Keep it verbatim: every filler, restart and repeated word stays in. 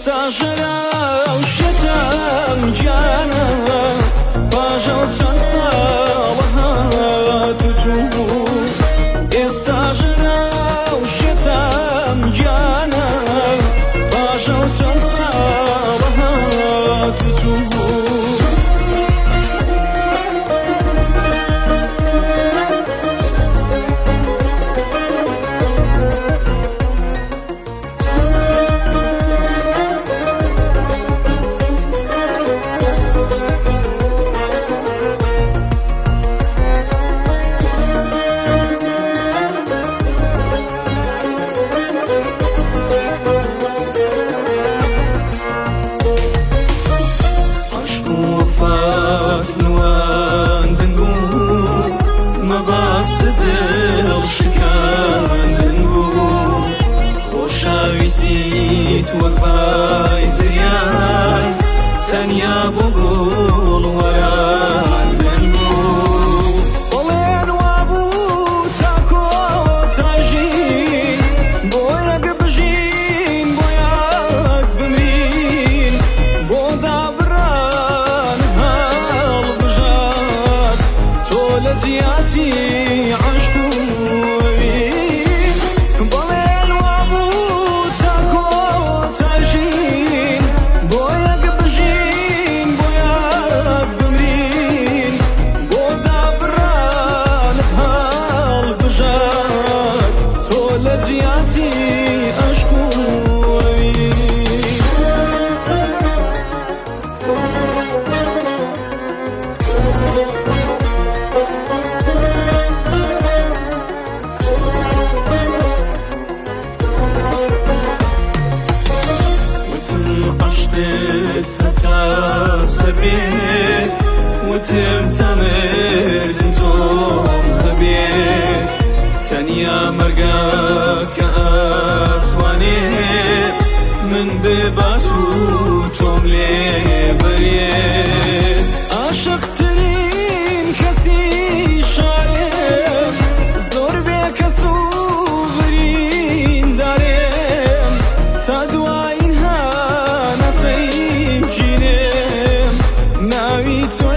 استاجرا وشتم جانا باجا وشانسا وها تجو استاجرا وشتم جانا باجا وشانسا وها تجو نوان دنبو مباست دل شکان دنبو خوشاویسیت وەکبای زریان تەنیا بۆ گوڵ وەران دنبو بەڵێن وابوو تا کۆتاژین بۆ یەک بژین بۆ یەک بمرین بۆ دابران لجياتي عشق وبين بلين وابو تاكو تاجين بوياك بجين بوياك بمرين بودا بران هال بجاك تو لجياتي عشق وبين حتى سبيل وتم تمر انتم هبيل تانيا مرقا كأخواني من بباتو توملي بريد عاشقتنين كسي شارم زور بك صغرين دارم تدوين ناوی تو